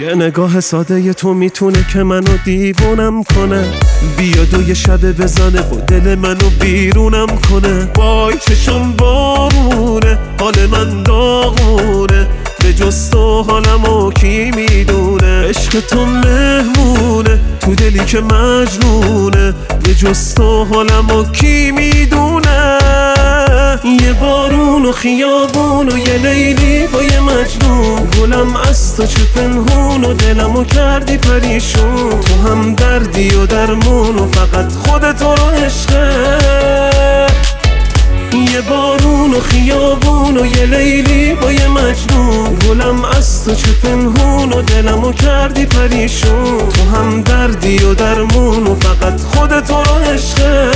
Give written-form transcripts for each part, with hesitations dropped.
یه نگاه ساده تو میتونه که منو دیوونم کنه، بیاد و یه شبه بزنه و دل منو بیرونم کنه. وای چشم بارونه، حال من داغونه، به جز تو حالمو کی میدونه. عشق تو مهمونه تو دلی که مجنونه، به جز تو حالمو کی میدونه. یه بارون و خیابون و یه لیلی با یه مجنون، گلم از تو چه پنهون و دلمو کردی پریشون. تو هم دردی و درمون و فقط خودت رو عشقه. یه بارون و خیابون و یه لیلی با یه مجنون، گلم از تو چه پنهون و دلمو کردی پریشون. تو هم دردی و درمون و فقط خودت رو عشقه.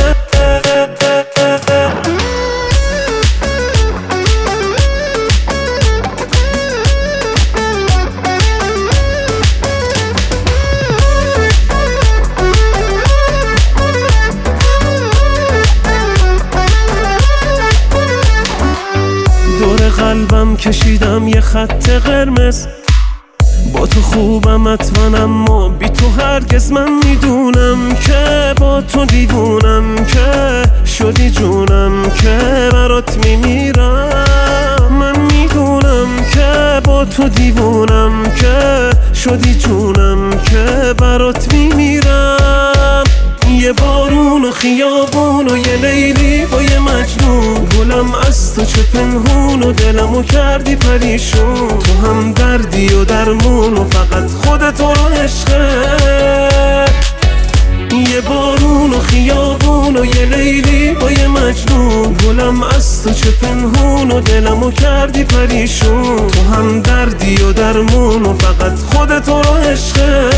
دور قلبم کشیدم یه خط قرمز، با تو خوبم حتما اما بی تو هرگز. من میدونم که با تو دیوونم، که شدی جونم که برات میمیرم. من میدونم که با تو دیوونم، که شدی جونم که برات میمیرم. یه بارون و خیابون و یه لیلی با یه مجنون، گلم از تو چه پنهون و دلمو کردی پریشون. تو هم دردی و درمون و فقط خودت رو عشقه. یه بارون و خیابون و یه لیلی با یه مجنون، گلم از تو چه پنهون و دلمو کردی پریشون. تو هم دردی و درمون و فقط خودت رو عشقه.